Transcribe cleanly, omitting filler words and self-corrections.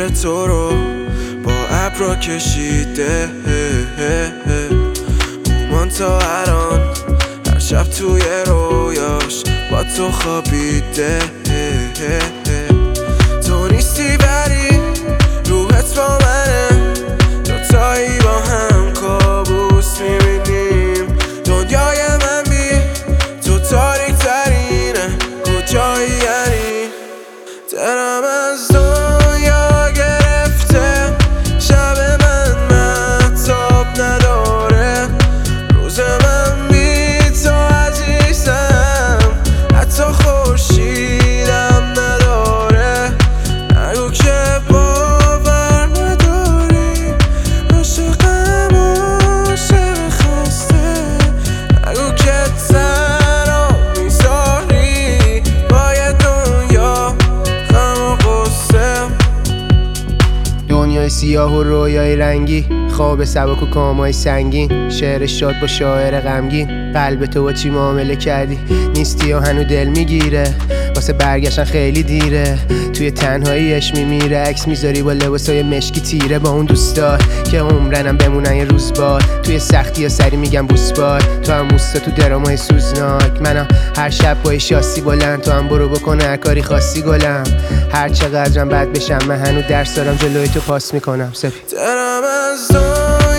تصویر تو رو با ابرا کشیده اومان تا الان هر شب توی رویاش با تو خوابیده تو نیستی ولی روحت با منه دوتایی با هم کابوس میبینیم دنیای من بی تو تاریک ترینه کجایی یعنی دلم از دنیا گرفته شب من مهتاب نداره روز من بی تو عزیزم حتی خورشیدم نداره نگو که باور نداری عاشقم عاشق خسته نگو که تنها میذاری باید دنیا غم و غصه دنیای سیاه و رویای رنگی خواب سبک و کامای سنگین شعر شاد با شاعر غمگین قلب تو با چی معامله کردی نیستی و هنو دل میگیره واسه برگشتن خیلی دیره توی تنهاییش میمیره عکس میذاری با لباسای مشکی تیره با اون دوستات که عمرنم بمونن یه روز باد توی سختی ها سری میگم بوس باد تو هم موستا تو درامای سوزناک منم هر شب با شاسی بلند تو هم برو بکنه هر کاری خاصی گلم هر چقدرم بد بشم من هنو درس دارم جلوی تو پاس میکنم سپی دلم از